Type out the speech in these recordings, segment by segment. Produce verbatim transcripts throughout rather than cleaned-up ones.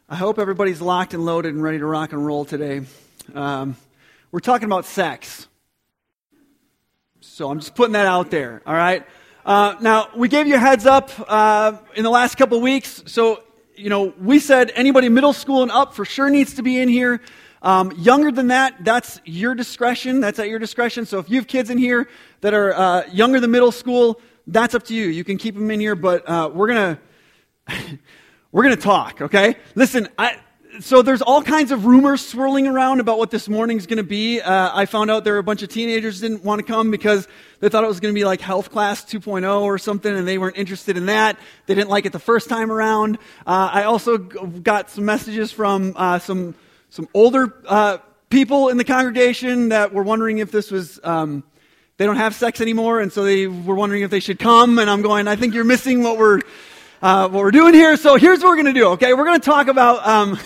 I hope everybody's locked and loaded and ready to rock and roll today. Um, we're talking about sex. So I'm just putting that out there, all right? Uh, now, we gave you a heads up uh, in the last couple of weeks. So, you know, we said anybody middle school and up for sure needs to be in here. Um, younger than that, that's your discretion. That's at your discretion. So if you have kids in here that are uh, younger than middle school, that's up to you. You can keep them in here, but uh, we're going to... We're going to talk, okay? Listen, I, so there's all kinds of rumors swirling around about what this morning's going to be. Uh, I found out there were a bunch of teenagers who didn't want to come because they thought it was going to be like Health Class two point oh or something, and they weren't interested in that. They didn't like it the first time around. Uh, I also got some messages from uh, some some older uh, people in the congregation that were wondering if this was... Um, they don't have sex anymore, and so they were wondering if they should come, and I'm going, I think you're missing what we're... Uh, what we're doing here. So here's what we're going to do, okay? We're going to talk about, um,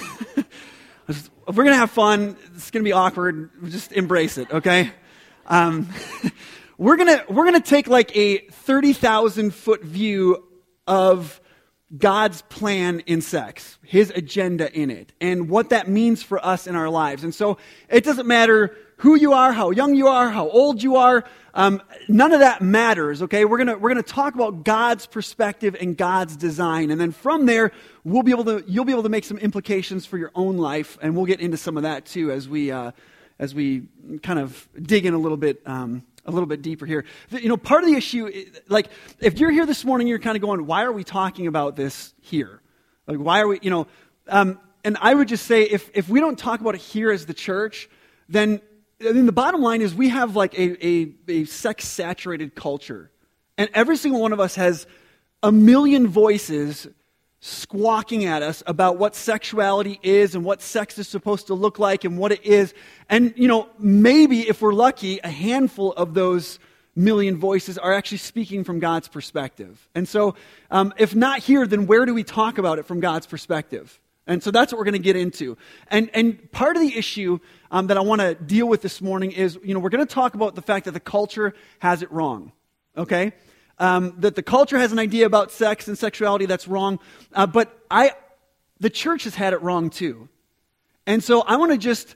we're going to have fun. It's going to be awkward. Just embrace it, okay? Um, we're going to, we're going to take like a thirty thousand foot view of God's plan in sex, His agenda in it, and what that means for us in our lives. And so it doesn't matter who you are, how young you are, how old you are, um, none of that matters, okay? We're gonna we're gonna talk about God's perspective and God's design, and then from there, we'll be able to you'll be able to make some implications for your own life, and we'll get into some of that too as we uh, as we kind of dig in a little bit um, a little bit deeper here. You know, part of the issue, like if you're here this morning, you're kind of going, why are we talking about this here? Like, why are we, you know? Um, and I would just say, if if we don't talk about it here as the church, then I mean, the bottom line is we have like a, a, a sex-saturated culture. And every single one of us has a million voices squawking at us about what sexuality is and what sex is supposed to look like and what it is. And, you know, maybe if we're lucky, a handful of those million voices are actually speaking from God's perspective. And so um, if not here, then where do we talk about it from God's perspective? And so that's what we're going to get into. And and part of the issue um, that I want to deal with this morning is, you know, we're going to talk about the fact that the culture has it wrong, okay? Um, that the culture has an idea about sex and sexuality that's wrong, uh, but I, the church has had it wrong too. And so I want to just,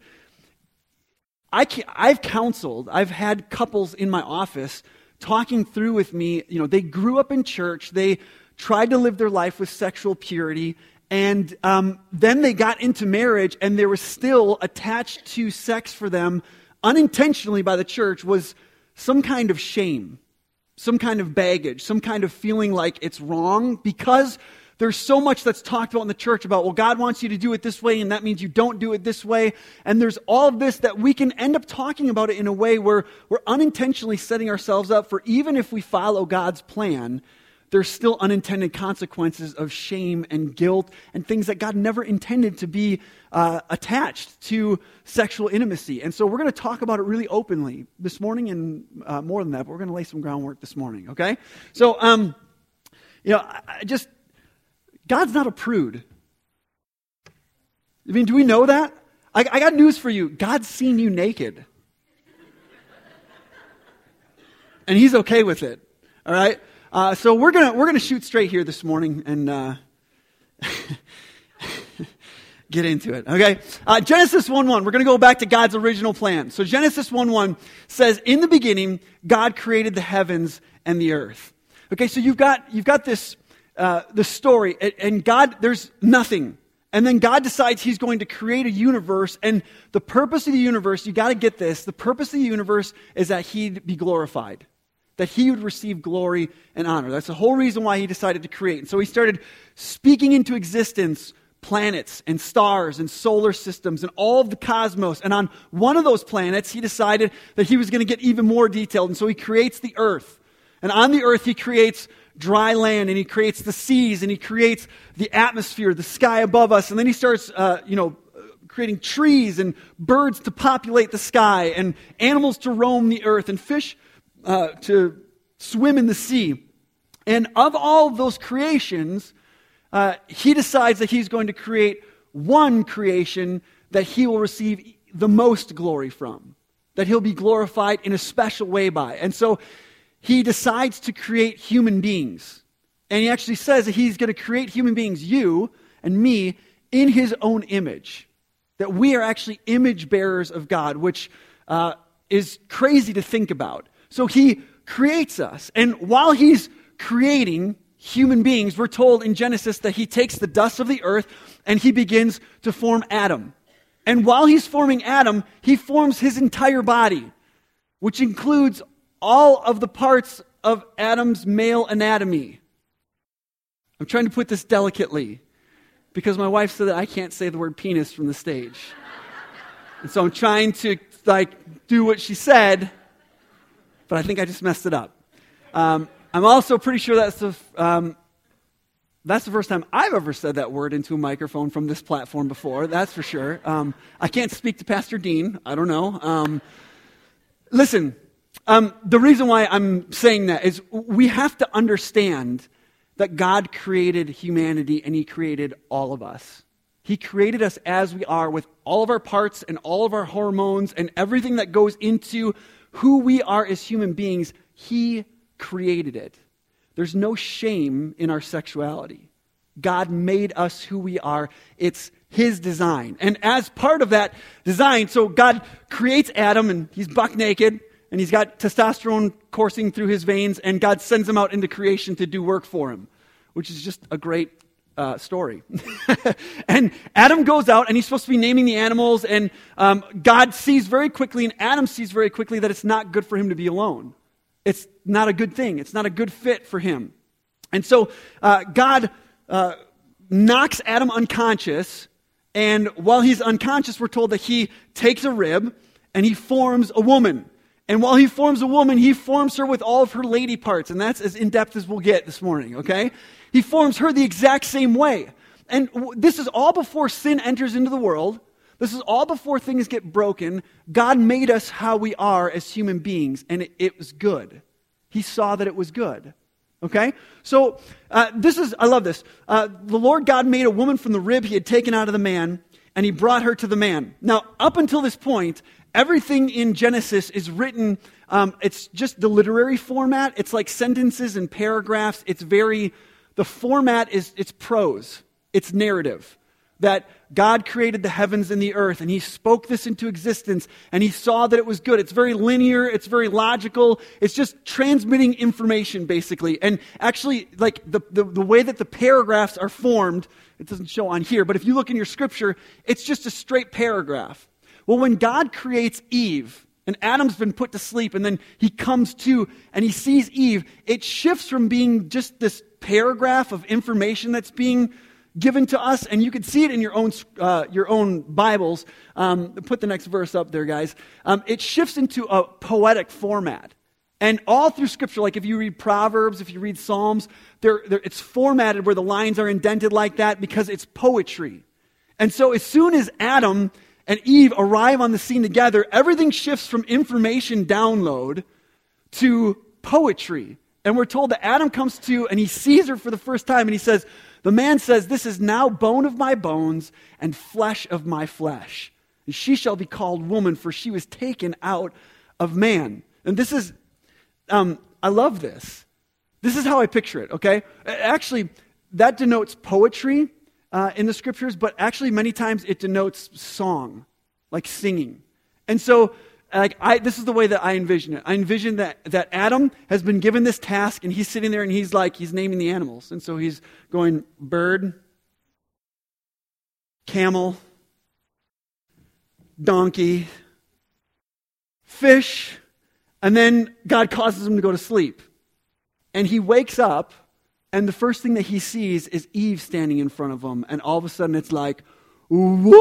I can, I've counseled, I've had couples in my office talking through with me, you know, they grew up in church, they tried to live their life with sexual purity, and um, then they got into marriage, and there was still attached to sex for them, unintentionally by the church, was some kind of shame, some kind of baggage, some kind of feeling like it's wrong, because there's so much that's talked about in the church about, well, God wants you to do it this way, and that means you don't do it this way. And there's all of this that we can end up talking about it in a way where we're unintentionally setting ourselves up for, even if we follow God's plan, there's still unintended consequences of shame and guilt and things that God never intended to be uh, attached to sexual intimacy. And so we're going to talk about it really openly this morning, and uh, more than that, but we're going to lay some groundwork this morning, okay? So, um, you know, I, I just, God's not a prude. I mean, do we know that? I, I got news for you. God's seen you naked. And He's okay with it, all right? Uh, so we're gonna we're gonna shoot straight here this morning and uh, get into it. Okay, uh, Genesis one one. We're gonna go back to God's original plan. So Genesis one one says, "In the beginning, God created the heavens and the earth." Okay, so you've got you've got this uh, the story, and God, there's nothing, and then God decides He's going to create a universe, and the purpose of the universe, you got to get this: the purpose of the universe is that He'd be glorified, that He would receive glory and honor. That's the whole reason why He decided to create. And so He started speaking into existence planets and stars and solar systems and all of the cosmos. And on one of those planets, He decided that He was going to get even more detailed. And so He creates the earth. And on the earth, He creates dry land, and He creates the seas, and He creates the atmosphere, the sky above us. And then He starts, uh, you know, creating trees and birds to populate the sky, and animals to roam the earth, and fish Uh, to swim in the sea. And of all of those creations, uh, He decides that He's going to create one creation that He will receive the most glory from, that He'll be glorified in a special way by. And so He decides to create human beings. And He actually says that He's going to create human beings, you and me, in his own image. That we are actually image bearers of God, which uh, is crazy to think about. So he creates us. And while he's creating human beings, we're told in Genesis that he takes the dust of the earth and he begins to form Adam. And while he's forming Adam, he forms his entire body, which includes all of the parts of Adam's male anatomy. I'm trying to put this delicately because my wife said that I can't say the word penis from the stage. And so I'm trying to like do what she said, but I think I just messed it up. Um, I'm also pretty sure that's the um, that's the first time I've ever said that word into a microphone from this platform before. That's for sure. Um, I can't speak to Pastor Dean. I don't know. Um, listen, um, the reason why I'm saying that is we have to understand that God created humanity and he created all of us. He created us as we are with all of our parts and all of our hormones and everything that goes into who we are as human beings. He created it. There's no shame in our sexuality. God made us who we are. It's his design. And as part of that design, so God creates Adam and he's buck naked and he's got testosterone coursing through his veins and God sends him out into creation to do work for him, which is just a great uh, story. And Adam goes out and he's supposed to be naming the animals and um, God sees very quickly and Adam sees very quickly that it's not good for him to be alone. It's not a good thing. It's not a good fit for him. And so uh, God uh, knocks Adam unconscious, and while he's unconscious, we're told that he takes a rib and he forms a woman. And while he forms a woman, he forms her with all of her lady parts, and that's as in-depth as we'll get this morning, okay? He forms her the exact same way. And w- this is all before sin enters into the world. This is all before things get broken. God made us how we are as human beings, and it, it was good. He saw that it was good. Okay? So, uh, this is, I love this. Uh, the Lord God made a woman from the rib he had taken out of the man, and he brought her to the man. Now, up until this point, everything in Genesis is written, um, it's just the literary format. It's like sentences and paragraphs. It's very, the format is, it's prose. It's narrative. That God created the heavens and the earth, and he spoke this into existence, and he saw that it was good. It's very linear, it's very logical, it's just transmitting information, basically. And actually, like, the, the, the way that the paragraphs are formed, it doesn't show on here, but if you look in your scripture, it's just a straight paragraph. Well, when God creates Eve, and Adam's been put to sleep, and then he comes to, and he sees Eve, it shifts from being just this paragraph of information that's being given to us, and you can see it in your own uh, your own Bibles. Um, put the next verse up there, guys. Um, it shifts into a poetic format. And all through Scripture, like if you read Proverbs, if you read Psalms, they're, they're, it's formatted where the lines are indented like that because it's poetry. And so as soon as Adam and Eve arrive on the scene together, everything shifts from information download to poetry. And we're told that Adam comes to, and he sees her for the first time, and he says, the man says, "This is now bone of my bones and flesh of my flesh. And she shall be called woman, for she was taken out of man." And this is, um, I love this. This is how I picture it, okay? Actually, that denotes poetry uh, in the scriptures, but actually many times it denotes song, like singing. And so, like I, this is the way that I envision it. I envision that, that Adam has been given this task, and he's sitting there, and he's like, he's naming the animals. And so he's going, bird, camel, donkey, fish, and then God causes him to go to sleep. And he wakes up, and the first thing that he sees is Eve standing in front of him, and all of a sudden it's like, woman!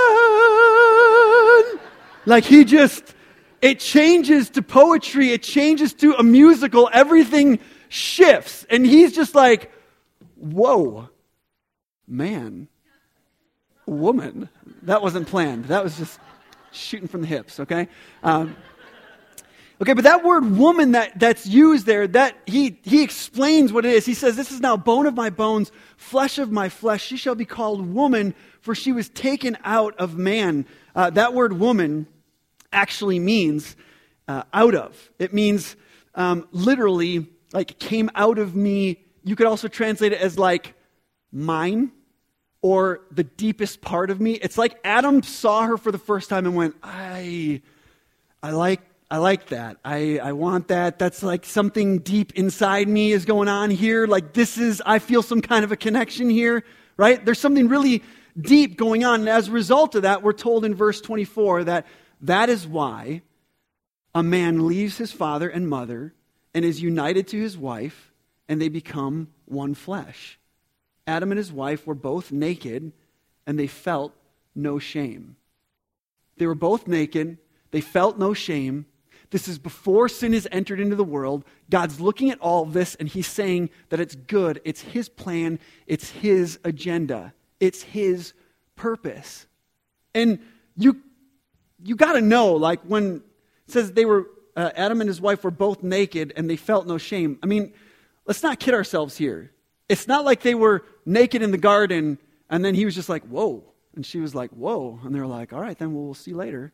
Like he just... It changes to poetry. It changes to a musical. Everything shifts. And he's just like, whoa, man, woman. That wasn't planned. That was just shooting from the hips, okay? Um, okay, but that word woman that, that's used there, that he, he explains what it is. He says, "This is now bone of my bones, flesh of my flesh. She shall be called woman, for she was taken out of man." Uh, that word woman actually means uh, out of. It means um, literally like came out of me. You could also translate it as like mine, or the deepest part of me. It's like Adam saw her for the first time and went, I, I like, I like that. I, I want that. That's like something deep inside me is going on here. Like this is, I feel some kind of a connection here, right? There's something really deep going on. And as a result of that, we're told in verse twenty-four that that is why a man leaves his father and mother and is united to his wife, and they become one flesh. Adam and his wife were both naked, and they felt no shame. They were both naked. They felt no shame. This is before sin has entered into the world. God's looking at all of this, and he's saying that it's good. It's his plan. It's his agenda. It's his purpose. And you, you got to know, like when it says they were, uh, Adam and his wife were both naked, and they felt no shame. I mean, let's not kid ourselves here. It's not like they were naked in the garden, and then he was just like, whoa. And she was like, whoa. And they were like, all right, then we'll, we'll see later.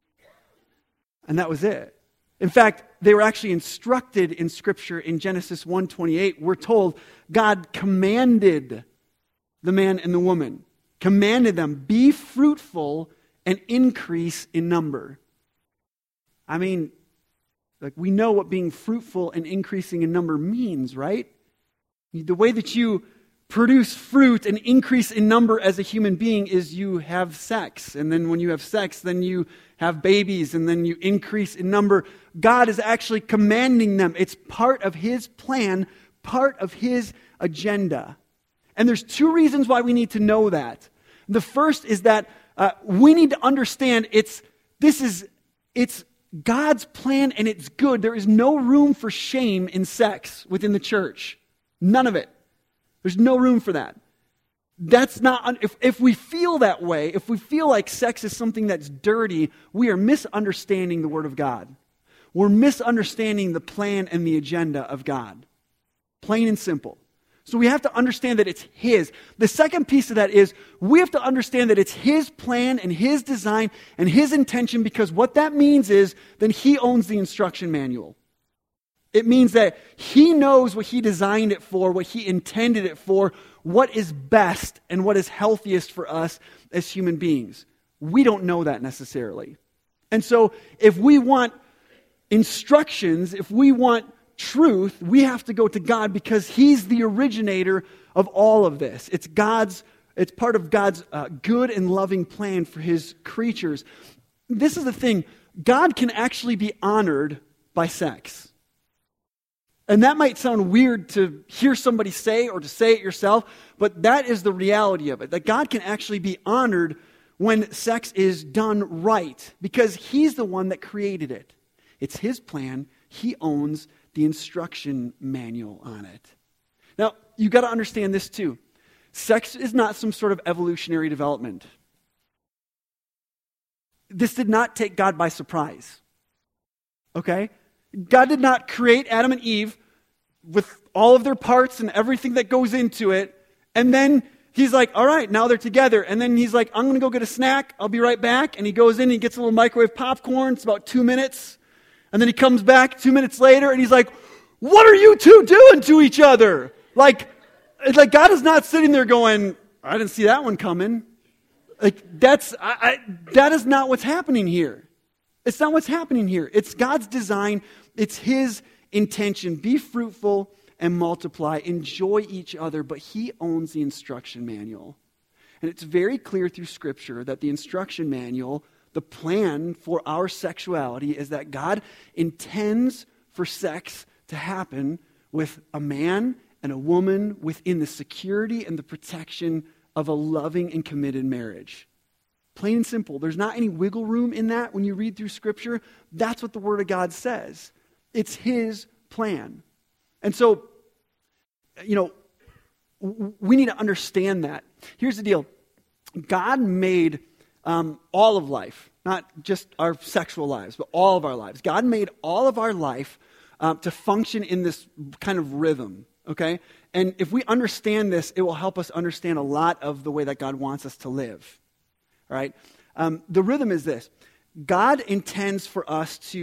And that was it. In fact, they were actually instructed in Scripture in Genesis one twenty-eight. We're told God commanded the man and the woman, commanded them, be fruitful and increase in number. I mean, like we know what being fruitful and increasing in number means, right? The way that you produce fruit and increase in number as a human being is you have sex. And then when you have sex, then you have babies, and then you increase in number. God is actually commanding them. It's part of his plan, part of his agenda. And there's two reasons why we need to know that. The first is that uh, we need to understand it's this is it's God's plan and it's good. There is no room for shame in sex within the church. None of it. There's no room for that. That's not, if, if we feel that way, if we feel like sex is something that's dirty, we are misunderstanding the Word of God. We're misunderstanding the plan and the agenda of God. Plain and simple. So we have to understand that it's his. The second piece of that is we have to understand that it's his plan and his design and his intention, because what that means is then he owns the instruction manual. It means that he knows what he designed it for, what he intended it for, what is best and what is healthiest for us as human beings. We don't know that necessarily. And so if we want instructions, if we want truth, we have to go to God because he's the originator of all of this. It's God's, it's part of God's uh, good and loving plan for his creatures. This is the thing. God can actually be honored by sex. And that might sound weird to hear somebody say or to say it yourself, but that is the reality of it. That God can actually be honored when sex is done right, because he's the one that created it. It's his plan. He owns the instruction manual on it. Now, you got to understand this too. Sex is not some sort of evolutionary development. This did not take God by surprise. Okay? God did not create Adam and Eve with all of their parts and everything that goes into it, and then he's like, all right, now they're together. And then he's like, I'm going to go get a snack. I'll be right back. And he goes in and he gets a little microwave popcorn. It's about two minutes. And then he comes back two minutes later and he's like, what are you two doing to each other? Like, it's like God is not sitting there going, I didn't see that one coming. Like, that's, I, I, that is not what's happening here. It's not what's happening here. It's God's design. It's his intention. Be fruitful and multiply. Enjoy each other. But he owns the instruction manual. And it's very clear through Scripture that the instruction manual, the plan for our sexuality, is that God intends for sex to happen with a man and a woman within the security and the protection of a loving and committed marriage. Plain and simple. There's not any wiggle room in that when you read through Scripture. That's what the Word of God says. It's his plan. And so, you know, we need to understand that. Here's the deal. God made um, all of life, not just our sexual lives, but all of our lives. God made all of our life uh, to function in this kind of rhythm, okay? And if we understand this, it will help us understand a lot of the way that God wants us to live. Right? Um, the rhythm is this. God intends for us to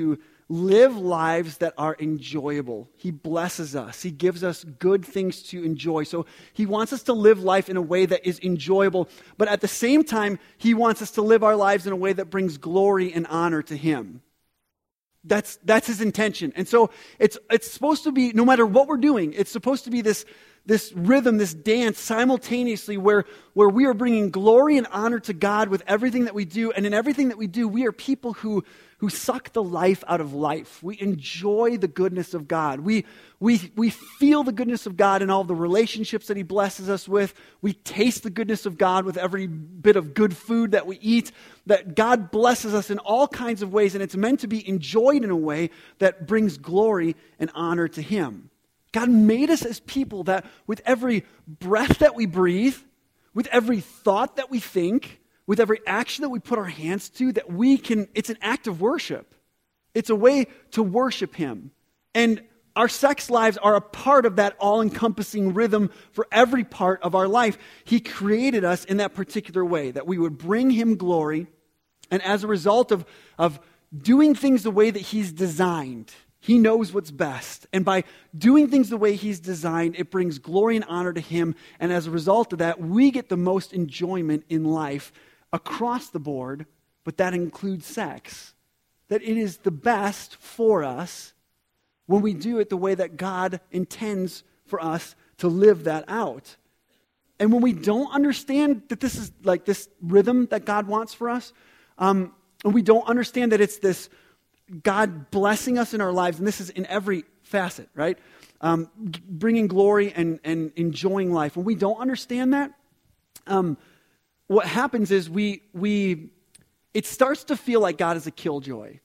live lives that are enjoyable. He blesses us. He gives us good things to enjoy. So he wants us to live life in a way that is enjoyable, but at the same time, he wants us to live our lives in a way that brings glory and honor to him. That's that's his intention. And so it's it's supposed to be, no matter what we're doing, it's supposed to be this this rhythm, this dance simultaneously where, where we are bringing glory and honor to God with everything that we do. And in everything that we do, we are people who, who suck the life out of life. We enjoy the goodness of God. We, we, we feel the goodness of God in all the relationships that he blesses us with. We taste the goodness of God with every bit of good food that we eat. That God blesses us in all kinds of ways, and it's meant to be enjoyed in a way that brings glory and honor to him. God made us as people that with every breath that we breathe, with every thought that we think, with every action that we put our hands to, that we can, it's an act of worship. It's a way to worship him. And our sex lives are a part of that all-encompassing rhythm for every part of our life. He created us in that particular way, that we would bring him glory, and as a result of, of doing things the way that he's designed, he knows what's best. And by doing things the way he's designed, it brings glory and honor to him. And as a result of that, we get the most enjoyment in life across the board, but that includes sex. That it is the best for us when we do it the way that God intends for us to live that out. And when we don't understand that this is like this rhythm that God wants for us, um, and we don't understand that it's this God blessing us in our lives, and this is in every facet, right? Um, g- bringing glory and, and enjoying life. When we don't understand that, um, what happens is we we it starts to feel like God is a killjoy.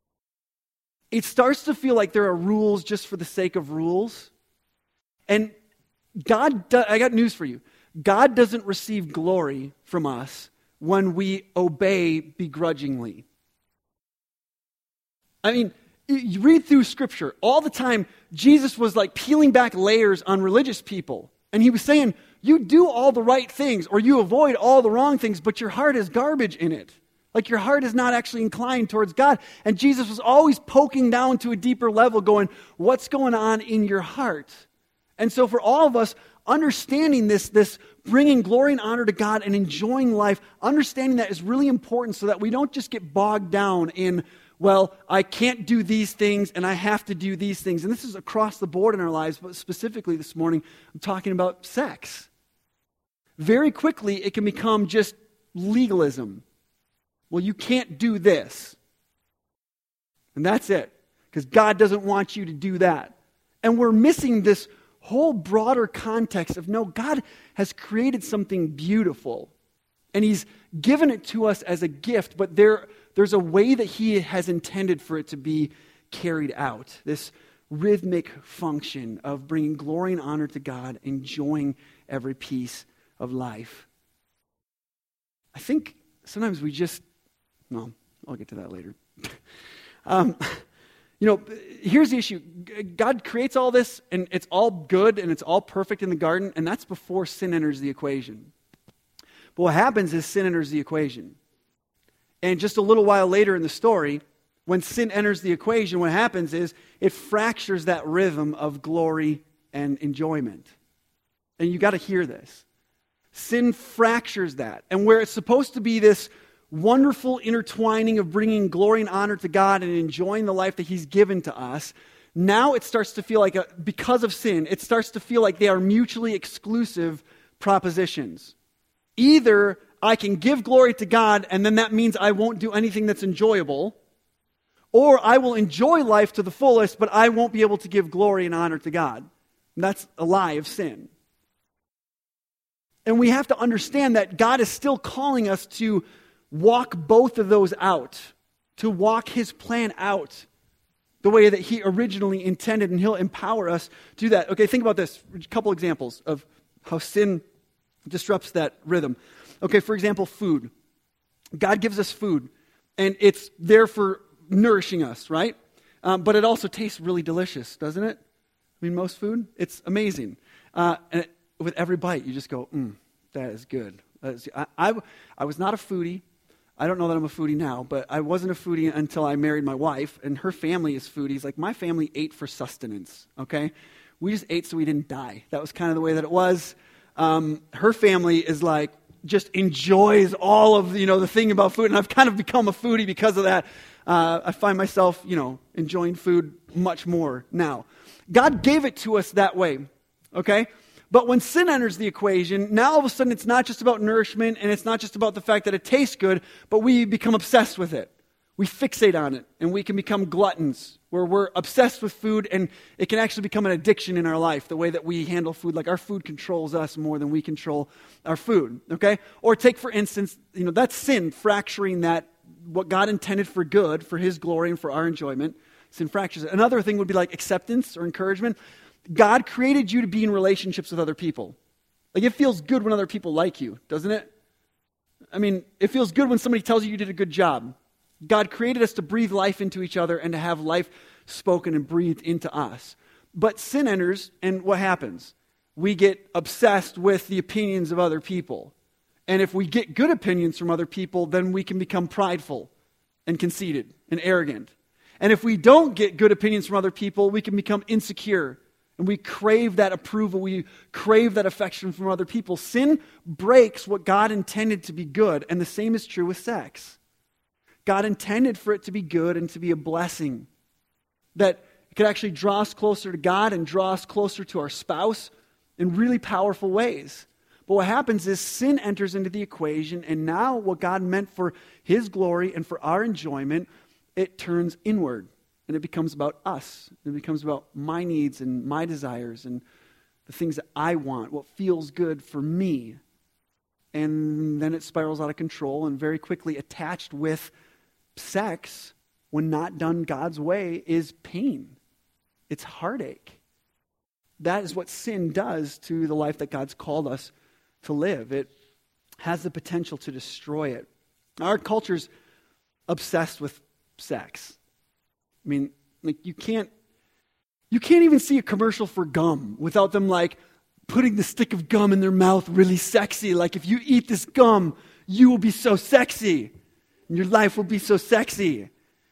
It starts to feel like there are rules just for the sake of rules. And God, do, I got news for you. God doesn't receive glory from us when we obey begrudgingly. I mean, you read through Scripture all the time. Jesus was like peeling back layers on religious people. And he was saying, you do all the right things or you avoid all the wrong things, but your heart is garbage in it. Like your heart is not actually inclined towards God. And Jesus was always poking down to a deeper level going, what's going on in your heart? And so for all of us, understanding this, this bringing glory and honor to God and enjoying life, understanding that is really important so that we don't just get bogged down in, well, I can't do these things and I have to do these things. And this is across the board in our lives, but specifically this morning, I'm talking about sex. Very quickly, it can become just legalism. Well, you can't do this. And that's it. Because God doesn't want you to do that. And we're missing this whole broader context of, no, God has created something beautiful. And he's given it to us as a gift, but there, there's a way that he has intended for it to be carried out. This rhythmic function of bringing glory and honor to God, enjoying every piece of life. I think sometimes we just, well, I'll get to that later. um, you know, here's the issue. God creates all this, and it's all good, and it's all perfect in the garden, and that's before sin enters the equation. But what happens is sin enters the equation. And just a little while later in the story, when sin enters the equation, what happens is it fractures that rhythm of glory and enjoyment. And you got to hear this. Sin fractures that. And where it's supposed to be this wonderful intertwining of bringing glory and honor to God and enjoying the life that he's given to us, now it starts to feel like, a, because of sin, it starts to feel like they are mutually exclusive propositions. Either I can give glory to God and then that means I won't do anything that's enjoyable, or I will enjoy life to the fullest, but I won't be able to give glory and honor to God. And that's a lie of sin. And we have to understand that God is still calling us to walk both of those out, to walk his plan out the way that he originally intended, and he'll empower us to do that. Okay, think about this. A couple examples of how sin disrupts that rhythm. Okay, for example, food. God gives us food, and it's there for nourishing us, right? Um, but it also tastes really delicious, doesn't it? I mean, most food, it's amazing. Uh, and it, with every bite, you just go, mm, that is good. That is, I, I, I was not a foodie. I don't know that I'm a foodie now, but I wasn't a foodie until I married my wife, and her family is foodies. Like, my family ate for sustenance, okay? We just ate so we didn't die. That was kind of the way that it was. Um, her family is like, just enjoys all of, you know, the thing about food, and I've kind of become a foodie because of that. Uh, I find myself, you know, enjoying food much more now. God gave it to us that way, okay? But when sin enters the equation, now all of a sudden it's not just about nourishment, and it's not just about the fact that it tastes good, but we become obsessed with it. We fixate on it, and we can become gluttons, where we're obsessed with food, and it can actually become an addiction in our life, the way that we handle food. Like, our food controls us more than we control our food, okay? Or take, for instance, you know, that's sin, fracturing that, what God intended for good, for His glory and for our enjoyment. Sin fractures it. Another thing would be like acceptance or encouragement. God created you to be in relationships with other people. Like, it feels good when other people like you, doesn't it? I mean, it feels good when somebody tells you you did a good job. God created us to breathe life into each other and to have life spoken and breathed into us. But sin enters, and what happens? We get obsessed with the opinions of other people. And if we get good opinions from other people, then we can become prideful and conceited and arrogant. And if we don't get good opinions from other people, we can become insecure. And we crave that approval. We crave that affection from other people. Sin breaks what God intended to be good. And the same is true with sex. God intended for it to be good and to be a blessing. That it could actually draw us closer to God and draw us closer to our spouse in really powerful ways. But what happens is sin enters into the equation, and now what God meant for His glory and for our enjoyment, it turns inward. And it becomes about us. It becomes about my needs and my desires and the things that I want, what feels good for me. And then it spirals out of control, and very quickly attached with sex, when not done God's way, is pain. It's heartache. That is what sin does to the life that God's called us to live. It has the potential to destroy it. Our culture's obsessed with sex. I mean, like, you can't you can't even see a commercial for gum without them, like, putting the stick of gum in their mouth really sexy. Like, if you eat this gum, you will be so sexy. And your life will be so sexy.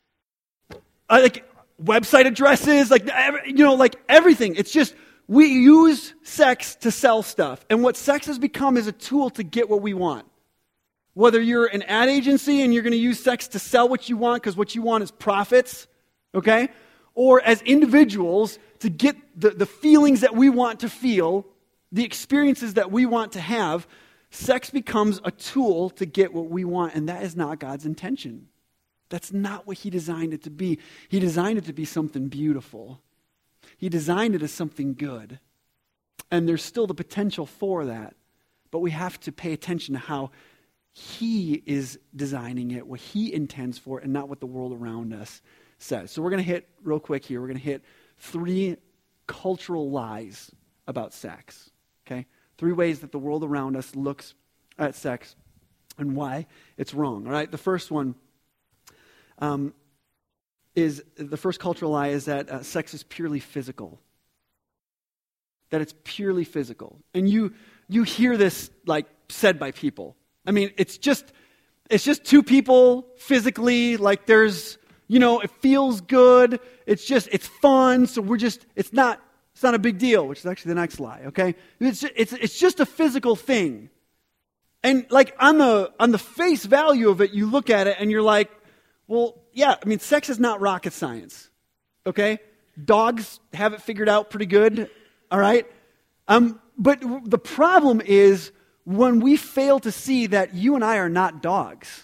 I, like, website addresses, like, you know, like everything. It's just, we use sex to sell stuff. And what sex has become is a tool to get what we want. Whether you're an ad agency and you're going to use sex to sell what you want because what you want is profits, okay? Or as individuals to get the, the feelings that we want to feel, the experiences that we want to have, sex becomes a tool to get what we want, and that is not God's intention. That's not what He designed it to be. He designed it to be something beautiful. He designed it as something good. And there's still the potential for that. But we have to pay attention to how He is designing it, what He intends for it, and not what the world around us says. So we're going to hit, real quick here, we're going to hit three cultural lies about sex. Okay? Three ways that the world around us looks at sex and why it's wrong. All right? The first one um, is, the first cultural lie is that uh, sex is purely physical. That it's purely physical. And you you hear this, like, said by people. I mean, it's just it's just two people physically, like, there's, you know, it feels good. It's just, it's fun. So we're just, it's not, it's not a big deal, which is actually the next lie, okay? It's it's it's just a physical thing. And, like, on the on the face value of it, you look at it and you're like, well, yeah, I mean, sex is not rocket science, okay? Dogs have it figured out pretty good, all right? Um, but the problem is when we fail to see that you and I are not dogs.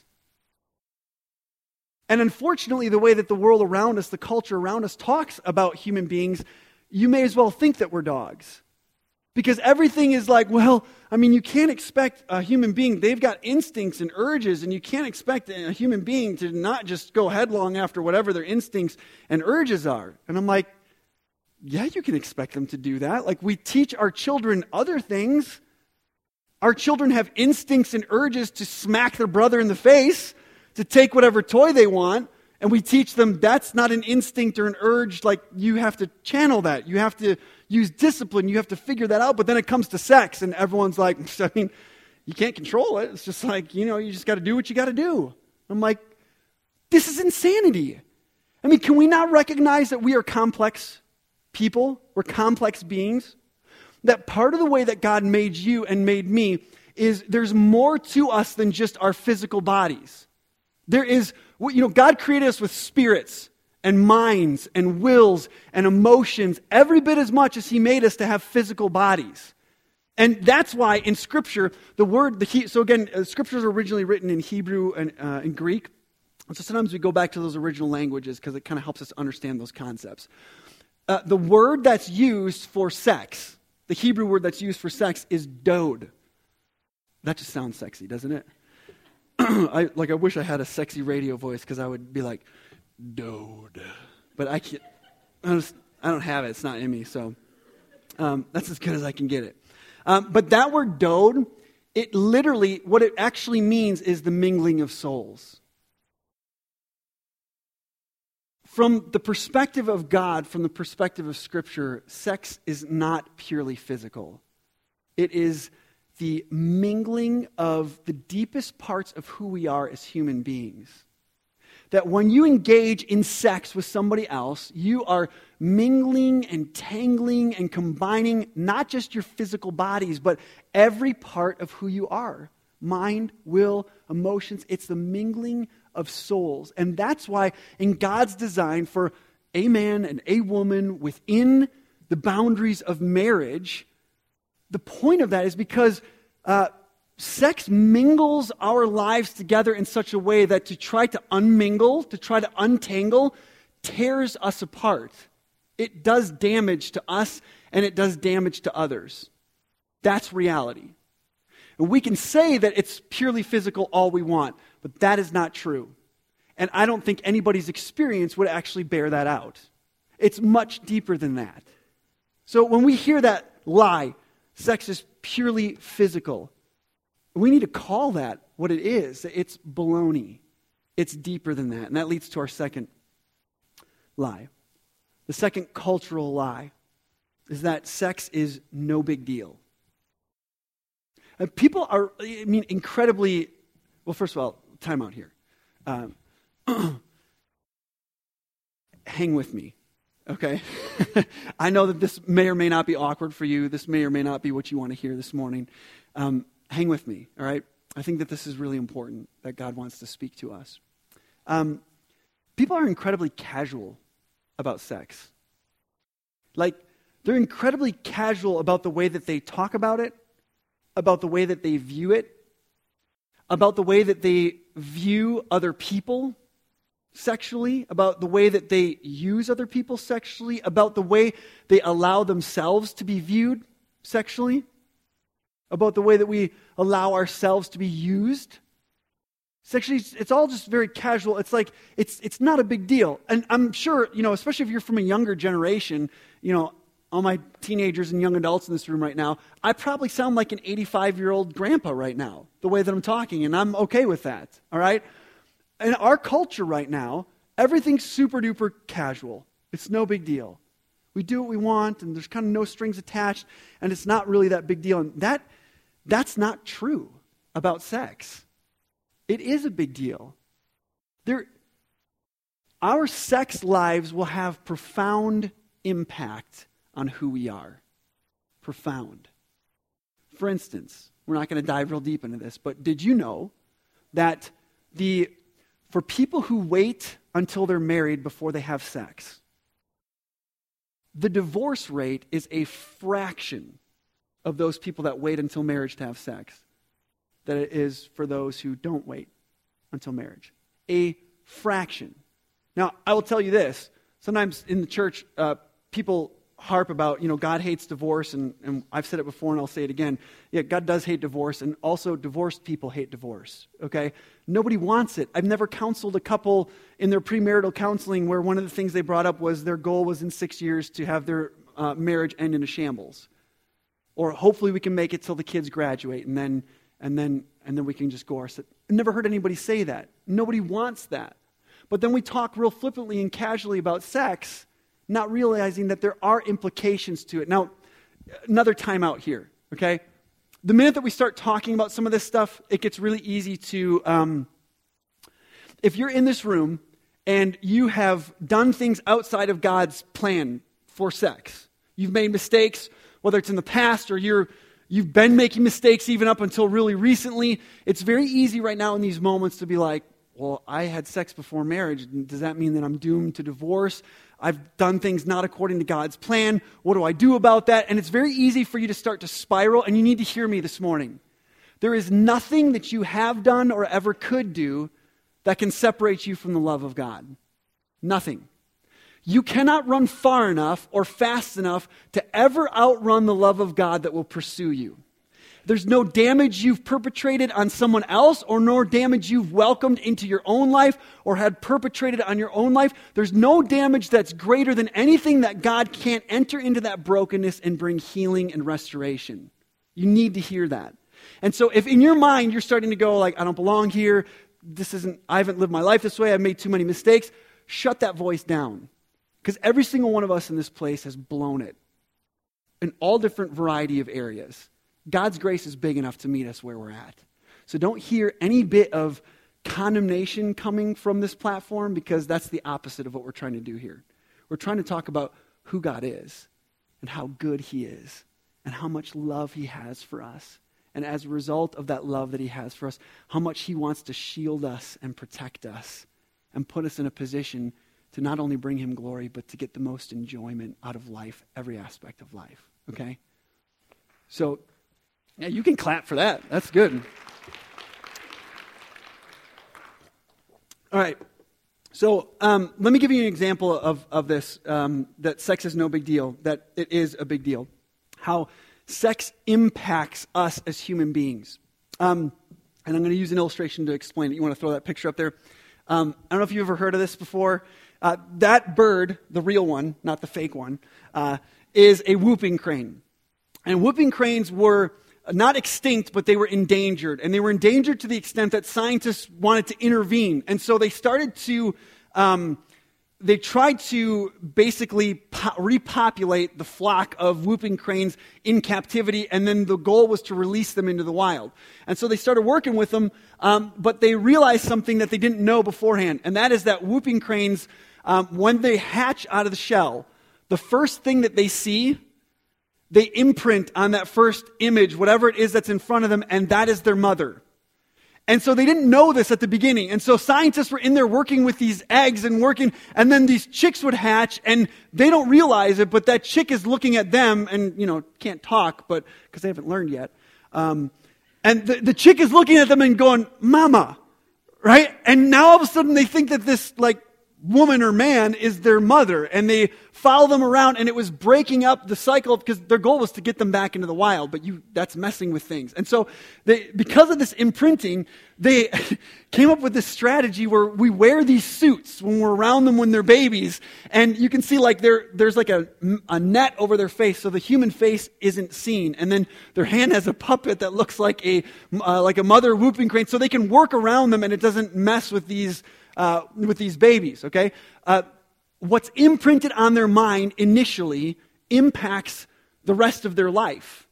And unfortunately, the way that the world around us, the culture around us talks about human beings, you may as well think that we're dogs. Because everything is like, well, I mean, you can't expect a human being, they've got instincts and urges, and you can't expect a human being to not just go headlong after whatever their instincts and urges are. And I'm like, yeah, you can expect them to do that. Like, we teach our children other things. Our children have instincts and urges to smack their brother in the face, to take whatever toy they want, and we teach them that's not an instinct or an urge. Like, you have to channel that. You have to use discipline. You have to figure that out. But then it comes to and everyone's like, I mean, you can't control it. It's just like, you know, you just got to do what you got to do. I'm like, this is insanity. I mean, can we not recognize that we are complex people? We're complex beings? That part of the way that God made you and made me is there's more to us than just our physical bodies. There is, you know, God created us with spirits and minds and wills and emotions every bit as much as he made us to have physical bodies. And that's why in Scripture, the word, the he, so again, uh, Scriptures are originally written in Hebrew and uh, in Greek. So sometimes we go back to those original languages because it kind of helps us understand those concepts. Uh, the word that's used for sex, the Hebrew word that's used for sex is dode. That just sounds sexy, doesn't it? I like. I wish I had a sexy radio voice because I would be like, dode. But I can't. I, just, I don't have it. It's not in me. So um, that's as good as I can get it. Um, but that word dode, it literally, what it actually means is the mingling of souls. From the perspective of God, from the perspective of Scripture, sex is not purely physical. It is the mingling of the deepest parts of who we are as human beings. That when you engage in sex with somebody else, you are mingling and tangling and combining not just your physical bodies, but every part of who you are. Mind, will, emotions. It's the mingling of souls. And that's why in God's design for a man and a woman within the boundaries of marriage, the point of that is because uh, sex mingles our lives together in such a way that to try to unmingle, to try to untangle, tears us apart. It does damage to us and it does damage to others. That's reality. And we can say that it's purely physical all we want, but that is not true. And I don't think anybody's experience would actually bear that out. It's much deeper than that. So when we hear that lie, sex is purely physical, we need to call that what it is. It's baloney. It's deeper than that. And that leads to our second lie. The second cultural lie is that sex is no big deal. And people are, I mean, incredibly, well, first of all, time out here. Um, hang with me, okay? I know that this may or may not be awkward for you. This may or may not be what you want to hear this morning. Um, hang with me, all right? I think that this is really important, that God wants to speak to us. Um, people are incredibly casual about sex. Like, they're incredibly casual about the way that they talk about it, about the way that they view it, about the way that they view other people sexually, about the way that they use other people sexually, about the way they allow themselves to be viewed sexually, about the way that we allow ourselves to be used sexually. It's all just very casual. It's like, it's it's not a big deal. And I'm sure, you know, especially if you're from a younger generation, you know, all my teenagers and young adults in this room right now, I probably sound like an eighty-five-year-old grandpa right now, the way that I'm talking, and I'm okay with that, all right? In our culture right now, everything's super-duper casual. It's no big deal. We do what we want, and there's kind of no strings attached, and it's not really that big deal. And that that's not true about sex. It is a big deal. There, our sex lives will have profound impact on who we are. Profound. For instance, we're not going to dive real deep into this, but did you know that the for people who wait until they're married before they have sex, the divorce rate is a fraction of those people that wait until marriage to have sex that it is for those who don't wait until marriage. A fraction. Now, I will tell you this. Sometimes in the church, uh, people harp about, you know, God hates divorce, and, and I've said it before and I'll say it again. Yeah, God does hate divorce, and also divorced people hate divorce, okay? Nobody wants it. I've never counseled a couple in their premarital counseling where one of the things they brought up was their goal was in six years to have their uh, marriage end in a shambles. Or hopefully we can make it till the kids graduate, and then and then and then we can just go our... I've never heard anybody say that. Nobody wants that. But then we talk real flippantly and casually about sex, not realizing that there are implications to it. Now, another time out here, okay? The minute that we start talking about some of this stuff, it gets really easy to, um, if you're in this room and you have done things outside of God's plan for sex, you've made mistakes, whether it's in the past or you're, you've been making mistakes even up until really recently, it's very easy right now in these moments to be like, well, I had sex before marriage. Does that mean that I'm doomed to divorce? I've done things not according to God's plan. What do I do about that? And it's very easy for you to start to spiral, and you need to hear me this morning. There is nothing that you have done or ever could do that can separate you from the love of God. Nothing. You cannot run far enough or fast enough to ever outrun the love of God that will pursue you. There's no damage you've perpetrated on someone else or nor damage you've welcomed into your own life or had perpetrated on your own life. There's no damage that's greater than anything that God can't enter into that brokenness and bring healing and restoration. You need to hear that. And so if in your mind you're starting to go like, I don't belong here, this isn't, I haven't lived my life this way, I've made too many mistakes, shut that voice down. Because every single one of us in this place has blown it in all different variety of areas. God's grace is big enough to meet us where we're at. So don't hear any bit of condemnation coming from this platform, because that's the opposite of what we're trying to do here. We're trying to talk about who God is and how good he is and how much love he has for us. And as a result of that love that he has for us, how much he wants to shield us and protect us and put us in a position to not only bring him glory, but to get the most enjoyment out of life, every aspect of life. Okay? So, yeah, you can clap for that. That's good. All right. So um, let me give you an example of, of this, um, that sex is no big deal, that it is a big deal. How sex impacts us as human beings. Um, and I'm going to use an illustration to explain it. You want to throw that picture up there? Um, I don't know if you've ever heard of this before. Uh, that bird, the real one, not the fake one, uh, is a whooping crane. And whooping cranes were not extinct, but they were endangered. And they were endangered to the extent that scientists wanted to intervene. And so they started to, um, they tried to basically po- repopulate the flock of whooping cranes in captivity. And then the goal was to release them into the wild. And so they started working with them, um, but they realized something that they didn't know beforehand. And that is that whooping cranes, um, when they hatch out of the shell, the first thing that they see, they imprint on that first image, whatever it is that's in front of them, and that is their mother. And so they didn't know this at the beginning. And so scientists were in there working with these eggs and working, and then these chicks would hatch, and they don't realize it, but that chick is looking at them, and, you know, can't talk, but because they haven't learned yet. Um, and the, the chick is looking at them and going, "Mama," right? And now all of a sudden they think that this, like, woman or man is their mother, and they follow them around, and it was breaking up the cycle because their goal was to get them back into the wild, but you that's messing with things. And so they, because of this imprinting, they came up with this strategy where we wear these suits when we're around them when they're babies, and you can see like there there's like a, a net over their face so the human face isn't seen, and then their hand has a puppet that looks like a uh, like a mother whooping crane, so they can work around them and it doesn't mess with these Uh, with these babies, okay? Uh, what's imprinted on their mind initially impacts the rest of their life.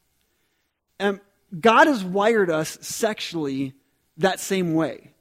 Um, God has wired us sexually that same way.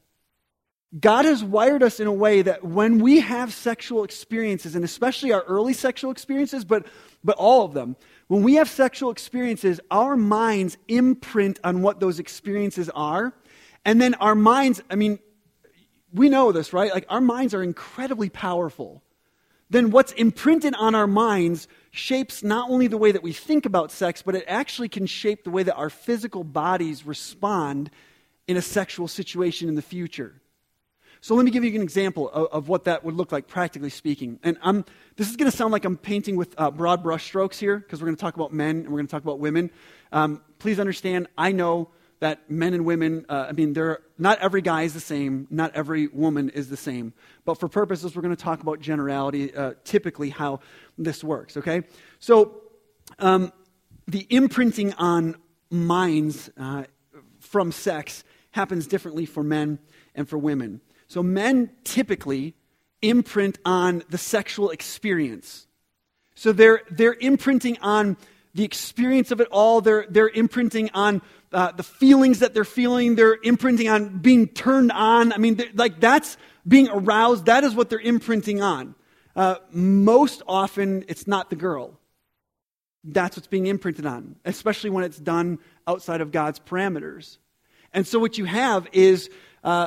God has wired us in a way that when we have sexual experiences, and especially our early sexual experiences, but, but all of them, when we have sexual experiences, our minds imprint on what those experiences are, and then our minds, I mean, we know this, right? Like, our minds are incredibly powerful. Then what's imprinted on our minds shapes not only the way that we think about sex, but it actually can shape the way that our physical bodies respond in a sexual situation in the future. So let me give you an example of, of what that would look like, practically speaking. And I'm, this is going to sound like I'm painting with uh, broad brush strokes here, because we're going to talk about men and we're going to talk about women. Um, please understand, I know that men and women, uh, I mean, they're, not every guy is the same, not every woman is the same. But for purposes, we're going to talk about generality, uh, typically how this works, okay? So um, the imprinting on minds uh, from sex happens differently for men and for women. So men typically imprint on the sexual experience. So they're they're imprinting on the experience of it all. They're they're imprinting on uh, the feelings that they're feeling. They're imprinting on being turned on. I mean, like that's being aroused. That is what they're imprinting on. Uh, most often, it's not the girl. That's what's being imprinted on, especially when it's done outside of God's parameters. And so what you have is uh,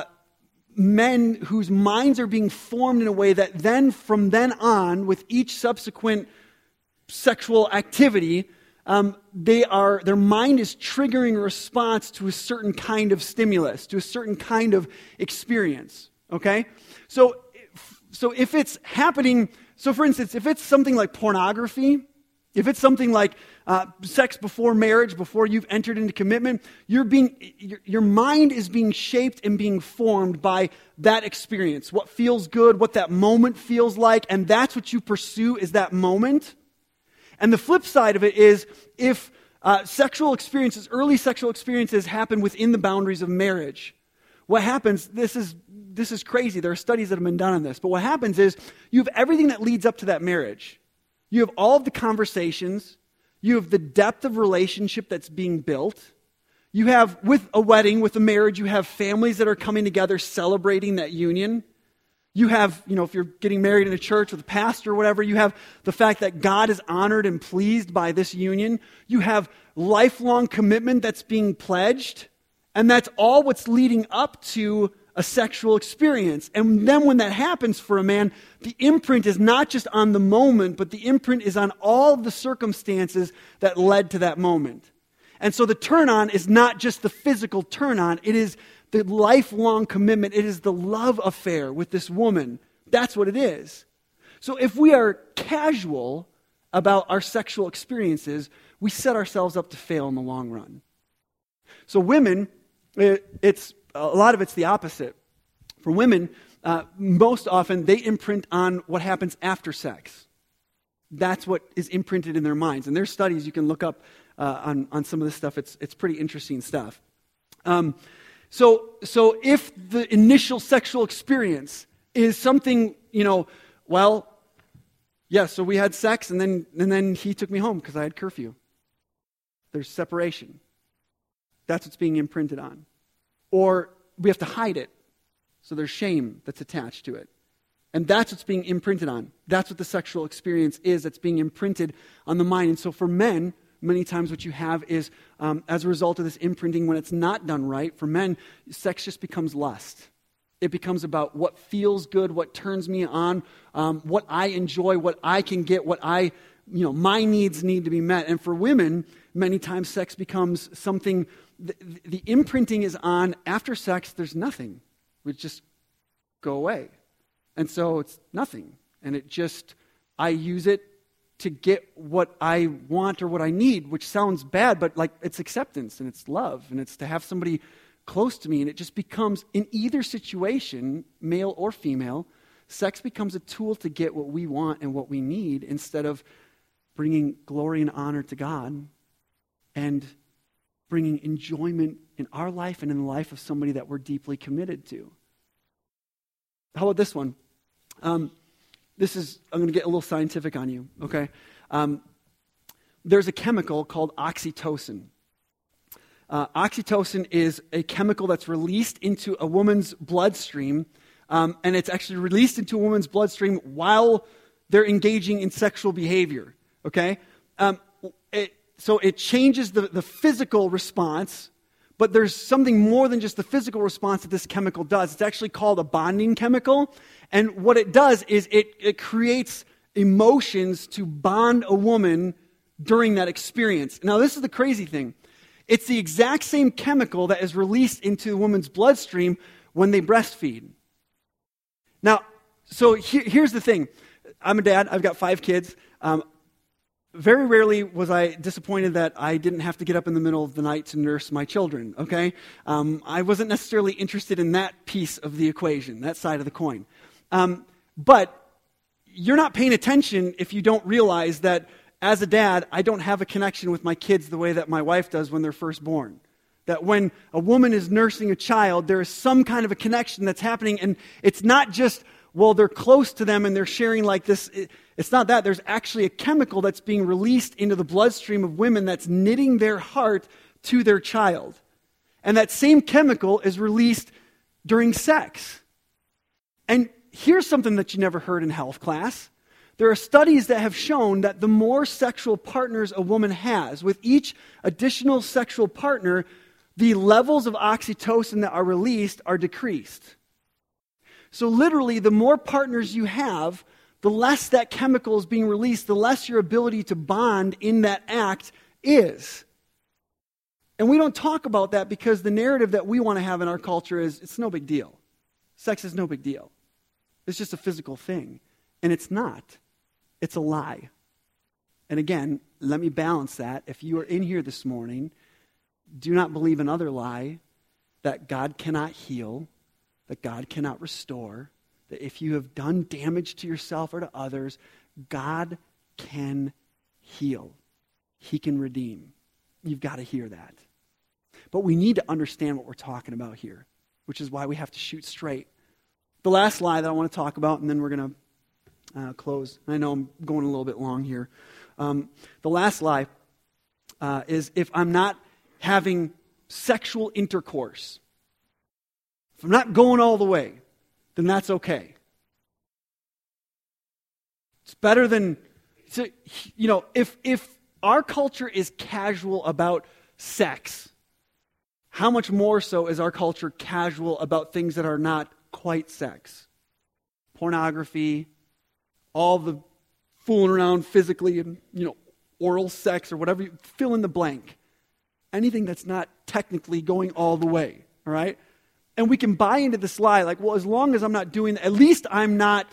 men whose minds are being formed in a way that then, from then on, with each subsequent sexual activity, um, they are their mind is triggering a response to a certain kind of stimulus, to a certain kind of experience. Okay, so so if it's happening, so for instance, if it's something like pornography. If it's something like uh, sex before marriage, before you've entered into commitment, you're being, your, your mind is being shaped and being formed by that experience. What feels good, what that moment feels like, and that's what you pursue is that moment. And the flip side of it is if uh, sexual experiences, early sexual experiences happen within the boundaries of marriage, what happens, this is, this is crazy. There are studies that have been done on this, but what happens is you have everything that leads up to that marriage. You have all of the conversations. You have the depth of relationship that's being built. You have, with a wedding, with a marriage, you have families that are coming together celebrating that union. You have, you know, if you're getting married in a church with a pastor or whatever, you have the fact that God is honored and pleased by this union. You have lifelong commitment that's being pledged. And that's all what's leading up to a sexual experience. And then when that happens for a man, the imprint is not just on the moment, but the imprint is on all of the circumstances that led to that moment. And so the turn on is not just the physical turn on, it is the lifelong commitment. It is the love affair with this woman. That's what it is. So if we are casual about our sexual experiences, we set ourselves up to fail in the long run. So women, it, it's a lot of it's the opposite. For women, uh, most often they imprint on what happens after sex. That's what is imprinted in their minds. And there's studies you can look up uh, on, on some of this stuff. It's, it's pretty interesting stuff. Um, so, so if the initial sexual experience is something, you know, well, yeah, so we had sex and then, and then he took me home because I had curfew. There's separation. That's what's being imprinted on. Or we have to hide it. So there's shame that's attached to it. And that's what's being imprinted on. That's what the sexual experience is that's being imprinted on the mind. And so for men, many times what you have is, um, as a result of this imprinting, when it's not done right, for men, sex just becomes lust. It becomes about what feels good, what turns me on, um, what I enjoy, what I can get, what I, you know, my needs need to be met. And for women, many times sex becomes something. The, the imprinting is on after sex, there's nothing. We just go away. And so it's nothing. And it just, I use it to get what I want or what I need, which sounds bad, but like it's acceptance and it's love and it's to have somebody close to me. And it just becomes, in either situation, male or female, sex becomes a tool to get what we want and what we need instead of bringing glory and honor to God and bringing enjoyment in our life and in the life of somebody that we're deeply committed to. How about this one? Um, this is, I'm going to get a little scientific on you, okay? Um, there's a chemical called oxytocin. Uh, oxytocin is a chemical that's released into a woman's bloodstream, um, and it's actually released into a woman's bloodstream while they're engaging in sexual behavior, okay? Um, it, So it changes the, the physical response, but there's something more than just the physical response that this chemical does. It's actually called a bonding chemical. And what it does is it, it creates emotions to bond a woman during that experience. Now, this is the crazy thing. It's the exact same chemical that is released into a woman's bloodstream when they breastfeed. Now, so he, here's the thing. I'm a dad. I've got five kids. Um, Very rarely was I disappointed that I didn't have to get up in the middle of the night to nurse my children, okay? Um, I wasn't necessarily interested in that piece of the equation, that side of the coin. Um, but you're not paying attention if you don't realize that as a dad, I don't have a connection with my kids the way that my wife does when they're first born. That when a woman is nursing a child, there is some kind of a connection that's happening, and it's not just, well, they're close to them and they're sharing like this. It's not that. There's actually a chemical that's being released into the bloodstream of women that's knitting their heart to their child. And that same chemical is released during sex. And here's something that you never heard in health class. There are studies that have shown that the more sexual partners a woman has, with each additional sexual partner, the levels of oxytocin that are released are decreased. So literally, the more partners you have, the less that chemical is being released, the less your ability to bond in that act is. And we don't talk about that because the narrative that we want to have in our culture is, it's no big deal. Sex is no big deal. It's just a physical thing. And it's not. It's a lie. And again, let me balance that. If you are in here this morning, do not believe another lie, that God cannot heal, that God cannot restore, that if you have done damage to yourself or to others, God can heal. He can redeem. You've got to hear that. But we need to understand what we're talking about here, which is why we have to shoot straight. The last lie that I want to talk about, and then we're going to uh, close. I know I'm going a little bit long here. Um, the last lie uh, is if I'm not having sexual intercourse, if I'm not going all the way, then that's okay. It's better than, you know, if if our culture is casual about sex, how much more so is our culture casual about things that are not quite sex? Pornography, all the fooling around physically and, you know, oral sex or whatever, you fill in the blank. Anything that's not technically going all the way, all right? And we can buy into this lie, like, well, as long as I'm not doing that, at least I'm not,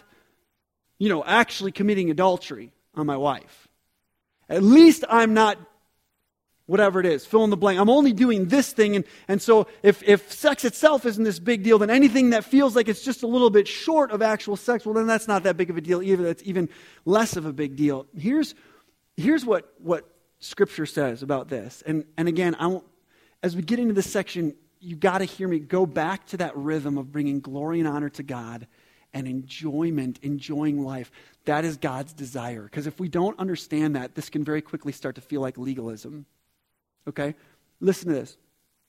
you know, actually committing adultery on my wife. At least I'm not, whatever it is, fill in the blank. I'm only doing this thing, and, and so if, if sex itself isn't this big deal, then anything that feels like it's just a little bit short of actual sex, well, then that's not that big of a deal either. That's even less of a big deal. Here's, here's what, what Scripture says about this. And, and again, I won't, as we get into this section, you got to hear me go back to that rhythm of bringing glory and honor to God and enjoyment, enjoying life. That is God's desire. Because if we don't understand that, this can very quickly start to feel like legalism. Okay? Listen to this.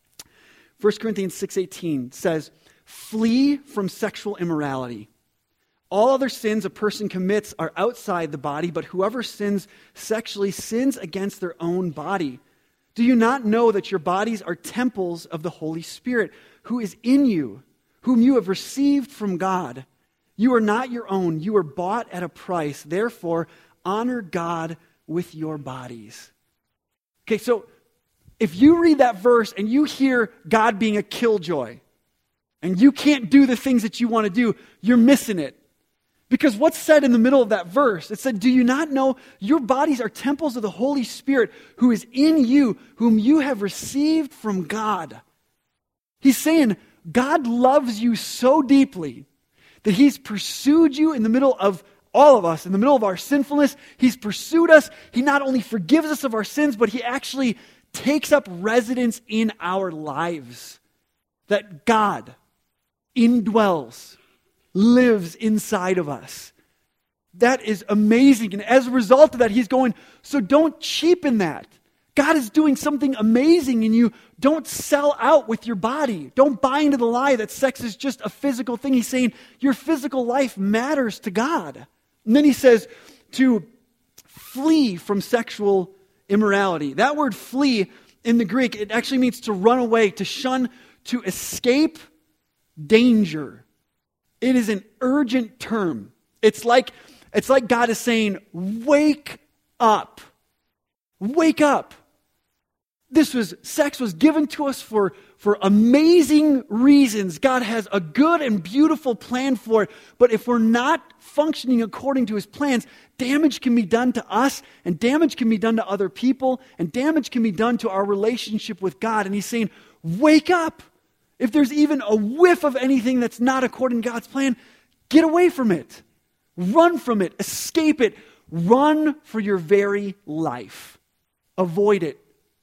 First Corinthians six eighteen says, "Flee from sexual immorality. All other sins a person commits are outside the body, but whoever sins sexually sins against their own body. Do you not know that your bodies are temples of the Holy Spirit, who is in you, whom you have received from God? You are not your own. You were bought at a price. Therefore, honor God with your bodies." Okay, so if you read that verse and you hear God being a killjoy, and you can't do the things that you want to do, you're missing it. Because what's said in the middle of that verse? It said, "Do you not know your bodies are temples of the Holy Spirit who is in you, whom you have received from God?" He's saying God loves you so deeply that He's pursued you in the middle of all of us, in the middle of our sinfulness. He's pursued us. He not only forgives us of our sins, but He actually takes up residence in our lives. That God indwells, lives inside of us. That is amazing. And as a result of that, He's going, so don't cheapen that. God is doing something amazing in you. Don't sell out with your body. Don't buy into the lie that sex is just a physical thing. He's saying your physical life matters to God. And then He says to flee from sexual immorality. That word flee in the Greek, it actually means to run away, to shun, to escape danger. It is an urgent term. It's like, it's like God is saying, wake up. Wake up. This was, sex was given to us for, for amazing reasons. God has a good and beautiful plan for it. But if we're not functioning according to His plans, damage can be done to us, and damage can be done to other people, and damage can be done to our relationship with God. And He's saying, wake up. If there's even a whiff of anything that's not according to God's plan, get away from it. Run from it. Escape it. Run for your very life. Avoid it.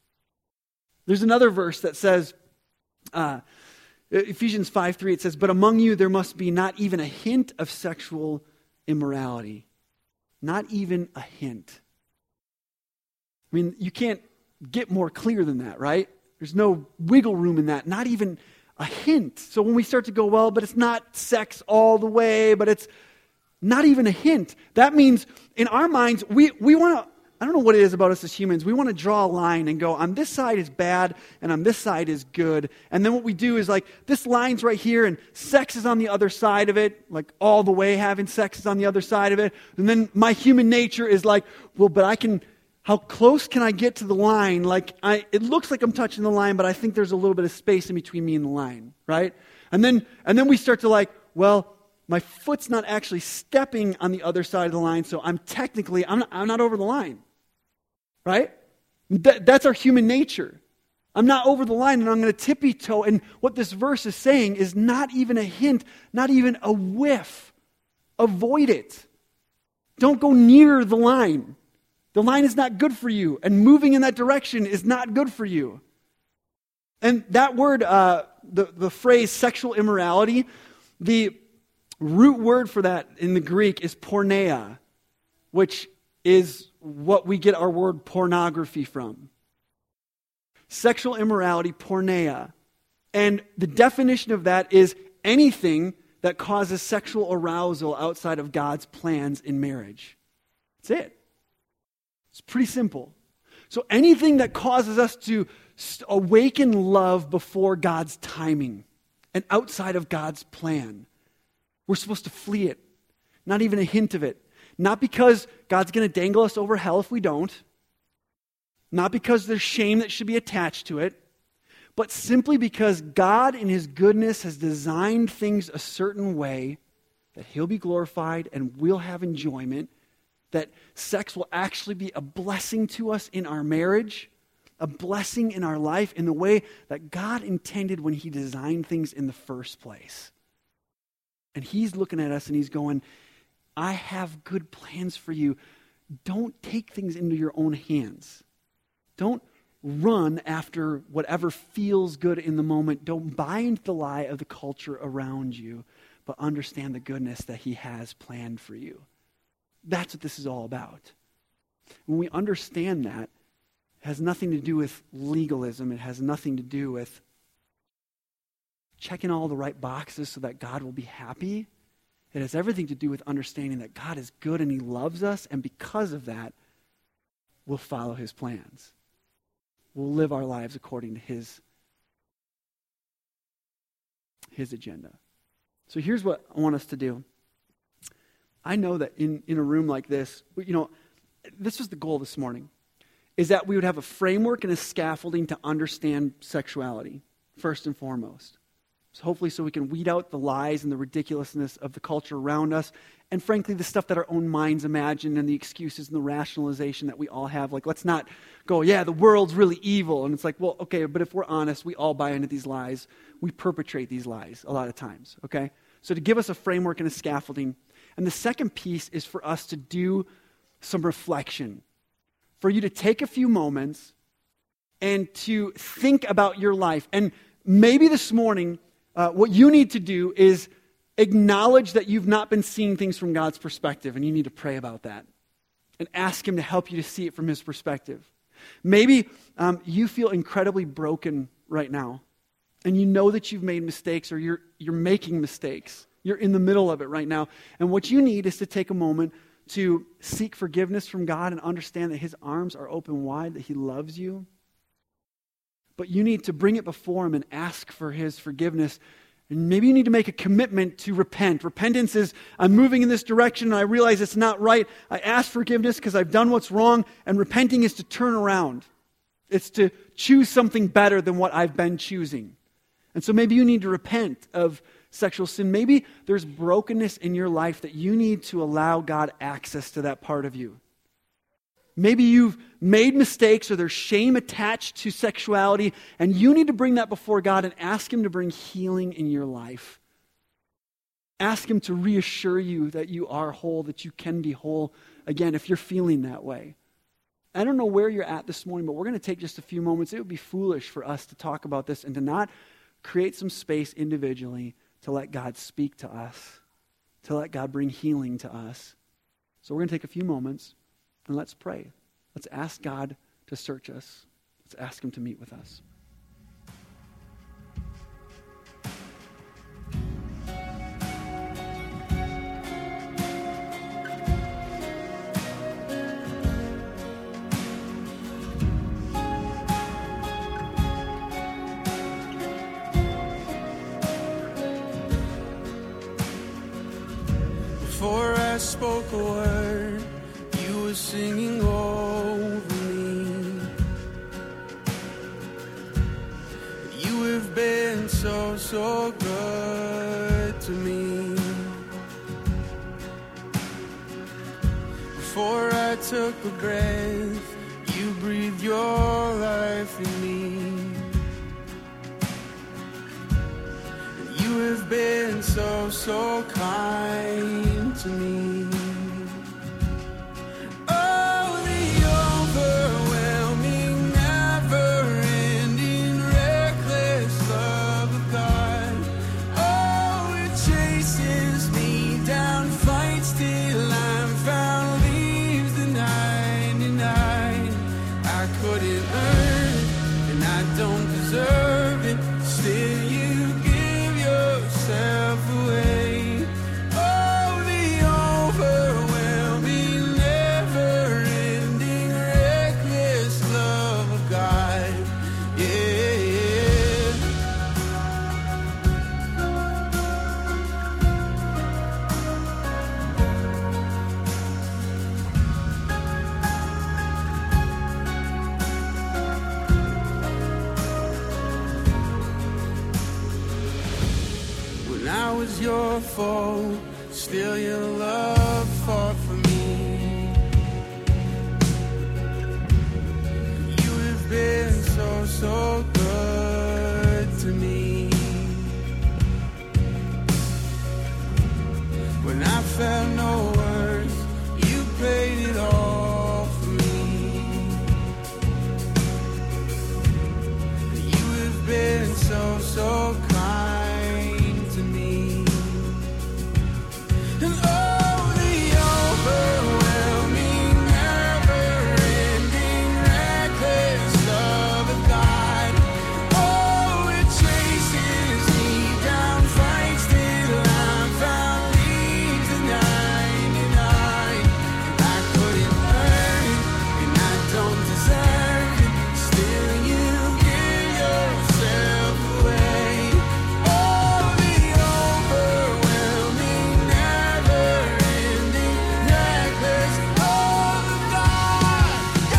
There's another verse that says, uh, Ephesians five three, it says, "But among you there must be not even a hint of sexual immorality." Not even a hint. I mean, you can't get more clear than that, right? There's no wiggle room in that, not even a hint. So when we start to go, well, but it's not sex all the way, but it's not even a hint. That means in our minds, we, we want to, I don't know what it is about us as humans. We want to draw a line and go, on this side is bad and on this side is good. And then what we do is like, this line's right here and sex is on the other side of it, like all the way having sex is on the other side of it. And then my human nature is like, well, but I can, how close can I get to the line? Like, I, it looks like I'm touching the line, but I think there's a little bit of space in between me and the line, right? And then, and then we start to like, well, my foot's not actually stepping on the other side of the line, so I'm technically, I'm not, I'm not over the line, right? That, that's our human nature. I'm not over the line, and I'm going to tippy toe. And what this verse is saying is not even a hint, not even a whiff. Avoid it. Don't go near the line. The line is not good for you, and moving in that direction is not good for you. And that word, uh, the, the phrase sexual immorality, the root word for that in the Greek is porneia, which is what we get our word pornography from. Sexual immorality, porneia. And the definition of that is anything that causes sexual arousal outside of God's plans in marriage. That's it. It's pretty simple. So anything that causes us to awaken love before God's timing and outside of God's plan, we're supposed to flee it. Not even a hint of it. Not because God's going to dangle us over hell if we don't. Not because there's shame that should be attached to it. But simply because God in His goodness has designed things a certain way that He'll be glorified and we'll have enjoyment. That sex will actually be a blessing to us in our marriage. A blessing in our life in the way that God intended when He designed things in the first place. And He's looking at us and He's going, I have good plans for you. Don't take things into your own hands. Don't run after whatever feels good in the moment. Don't buy into the lie of the culture around you, but understand the goodness that He has planned for you. That's what this is all about. When we understand that, it has nothing to do with legalism. It has nothing to do with checking all the right boxes so that God will be happy. It has everything to do with understanding that God is good and He loves us, and because of that, we'll follow His plans. We'll live our lives according to His, His agenda. So here's what I want us to do. I know that in, in a room like this, you know, this was the goal this morning, is that we would have a framework and a scaffolding to understand sexuality, first and foremost. So hopefully so we can weed out the lies and the ridiculousness of the culture around us, and frankly, the stuff that our own minds imagine and the excuses and the rationalization that we all have. Like, let's not go, yeah, the world's really evil. And it's like, well, okay, but if we're honest, we all buy into these lies. We perpetrate these lies a lot of times, okay? So to give us a framework and a scaffolding. And the second piece is for us to do some reflection. For you to take a few moments and to think about your life. And maybe this morning, uh, what you need to do is acknowledge that you've not been seeing things from God's perspective, and you need to pray about that. And ask Him to help you to see it from His perspective. Maybe um, you feel incredibly broken right now. And you know that you've made mistakes, or you're you're making mistakes. You're in the middle of it right now. And what you need is to take a moment to seek forgiveness from God and understand that His arms are open wide, that He loves you. But you need to bring it before Him and ask for His forgiveness. And maybe you need to make a commitment to repent. Repentance is, I'm moving in this direction and I realize it's not right. I ask forgiveness because I've done what's wrong. And repenting is to turn around. It's to choose something better than what I've been choosing. And so maybe you need to repent of sexual sin. Maybe there's brokenness in your life that you need to allow God access to that part of you. Maybe you've made mistakes or there's shame attached to sexuality, and you need to bring that before God and ask Him to bring healing in your life. Ask Him to reassure you that you are whole, that you can be whole again if you're feeling that way. I don't know where you're at this morning, but we're going to take just a few moments. It would be foolish for us to talk about this and to not create some space individually to let God speak to us, to let God bring healing to us. So we're going to take a few moments and let's pray. Let's ask God to search us. Let's ask Him to meet with us. Before I spoke a word, you were singing over me. You have been so, so good to me. Before I took a breath, you breathed your life in me. You have been so, so kind to me. Oh, the overwhelming, never-ending, reckless love of God. Oh, it chases me down, fights till I'm found, leaves the ninety-nine. I couldn't earn it, and I don't deserve it. Still, you give yourself away. Oh, the overwhelming, never-ending, reckless love of God. Yeah. When I was your foe, still your love fought for me. You have been so, so good to me. When I felt no worth, you paid it all for me. You have been so, so kind to me. And oh, the overwhelming, never-ending, reckless love of God. Oh, it chases me down, fights till I'm found, leaves the ninety-nine. I couldn't earn it, and I don't deserve it. Still, you give yourself away. Oh, the overwhelming, never-ending, reckless love of God.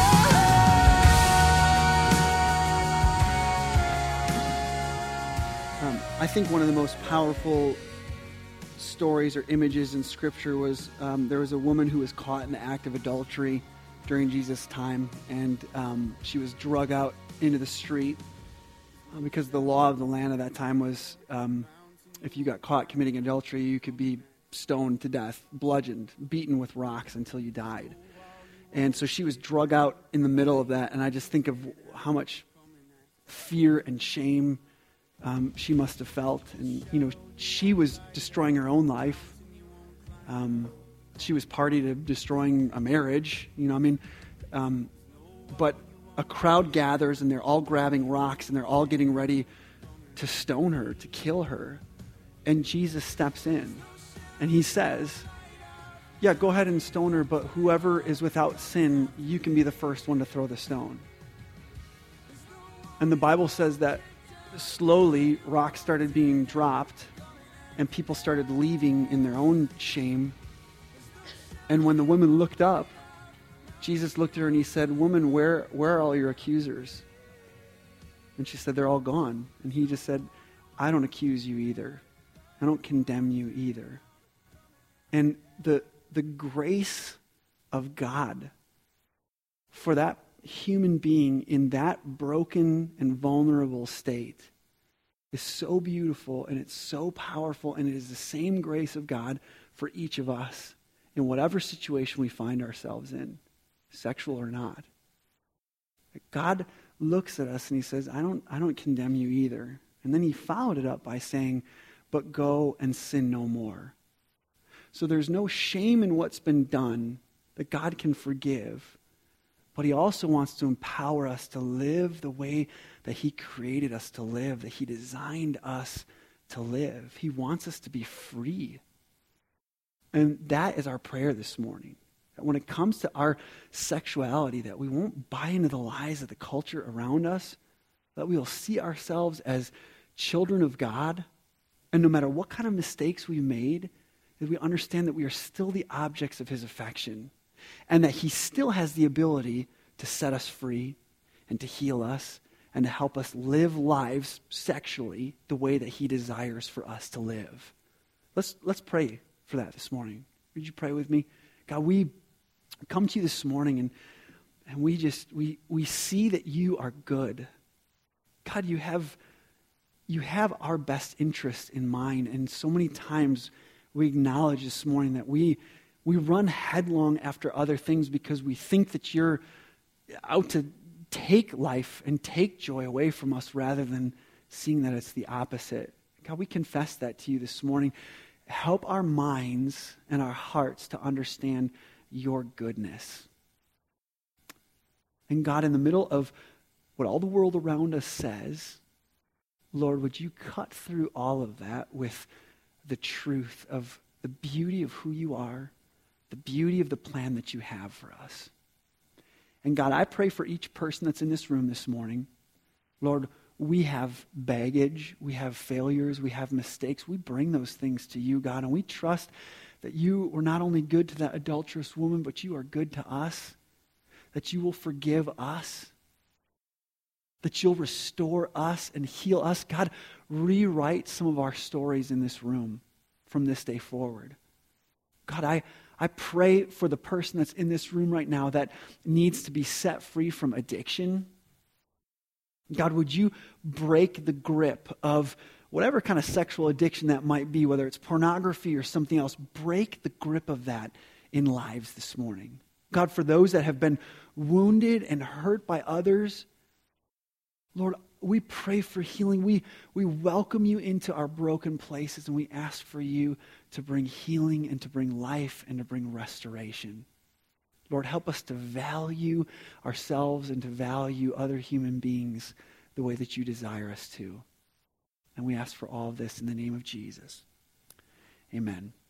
Um, I think one of the most powerful stories or images in Scripture was um, there was a woman who was caught in the act of adultery during Jesus' time, and um, she was drug out into the street uh, because the law of the land of that time was um, if you got caught committing adultery, you could be stoned to death, bludgeoned, beaten with rocks until you died. And so she was drug out in the middle of that, and I just think of how much fear and shame um, she must have felt. And, you know, she was destroying her own life. Um, she was party to destroying a marriage, you know, I mean, um, but a crowd gathers, and they're all grabbing rocks, and they're all getting ready to stone her, to kill her. And Jesus steps in, and he says, yeah, go ahead and stone her, but whoever is without sin, you can be the first one to throw the stone. And the Bible says that slowly rocks started being dropped, and people started leaving in their own shame. And when the woman looked up, Jesus looked at her and he said, woman, where, where are all your accusers? And she said, they're all gone. And he just said, I don't accuse you either. I don't condemn you either. And the the grace of God for that human being in that broken and vulnerable state is so beautiful, and it's so powerful, and it is the same grace of God for each of us in whatever situation we find ourselves in, sexual or not. God looks at us and he says, I don't, I don't condemn you either. And then he followed it up by saying, but go and sin no more. So there's no shame in what's been done that God can forgive, but he also wants to empower us to live the way that he created us to live, that he designed us to live. He wants us to be free. And that is our prayer this morning. That when it comes to our sexuality, that we won't buy into the lies of the culture around us, that we will see ourselves as children of God, and no matter what kind of mistakes we've made, that we understand that we are still the objects of his affection, and that he still has the ability to set us free and to heal us and to help us live lives sexually the way that he desires for us to live. Let's, let's pray for that this morning. Would you pray with me? God, we come to you this morning and, and we just, we, we see that you are good. God, you have, you have our best interest in mind, and so many times we acknowledge this morning that we, we run headlong after other things because we think that you're out to take life and take joy away from us rather than seeing that it's the opposite. God, we confess that to you this morning. Help our minds and our hearts to understand your goodness. And God, in the middle of what all the world around us says, Lord, would you cut through all of that with the truth of the beauty of who you are, the beauty of the plan that you have for us. And God, I pray for each person that's in this room this morning. Lord, we have baggage, we have failures, we have mistakes. We bring those things to you, God, and we trust that you were not only good to that adulterous woman, but you are good to us, that you will forgive us, that you'll restore us and heal us. God, rewrite some of our stories in this room from this day forward. God, I, I pray for the person that's in this room right now that needs to be set free from addiction. God, would you break the grip of whatever kind of sexual addiction that might be, whether it's pornography or something else, break the grip of that in lives this morning. God, for those that have been wounded and hurt by others, Lord, we pray for healing. We, we welcome you into our broken places, and we ask for you to bring healing and to bring life and to bring restoration. Lord, help us to value ourselves and to value other human beings the way that you desire us to. And we ask for all of this in the name of Jesus. Amen.